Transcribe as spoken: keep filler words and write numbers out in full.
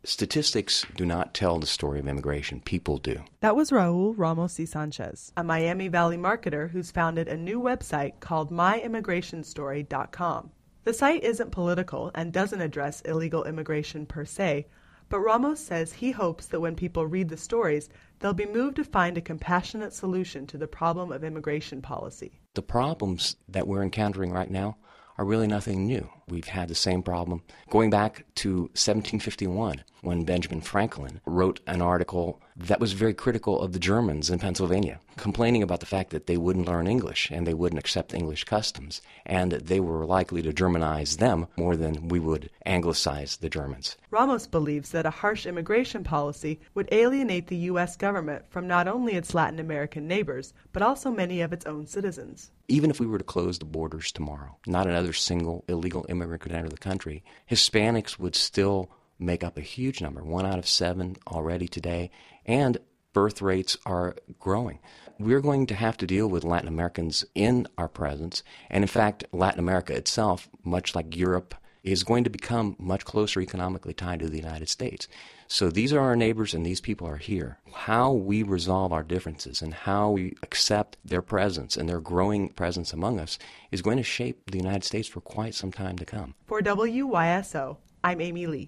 Statistics do not tell the story of immigration. People do. That was Raul Ramos y Sanchez, a Miami Valley marketer who's founded a new website called my immigration story dot com. The site isn't political and doesn't address illegal immigration per se, but Ramos says he hopes that when people read the stories, they'll be moved to find a compassionate solution to the problem of immigration policy. The problems that we're encountering right now are really nothing new. We've had the same problem going back to seventeen fifty-one, when Benjamin Franklin wrote an article that was very critical of the Germans in Pennsylvania, complaining about the fact that they wouldn't learn English and they wouldn't accept English customs, and they were likely to Germanize them more than we would Anglicize the Germans. Ramos believes that a harsh immigration policy would alienate the U S government from not only its Latin American neighbors, but also many of its own citizens. Even if we were to close the borders tomorrow, not another single illegal immigrant could enter the country, Hispanics would still make up a huge number, one out of seven already today, and birth rates are growing. We're going to have to deal with Latin Americans in our presence, and in fact, Latin America itself, much like Europe, is going to become much closer economically tied to the United States. So these are our neighbors and these people are here. How we resolve our differences and how we accept their presence and their growing presence among us is going to shape the United States for quite some time to come. For W Y S O, I'm Amy Lee.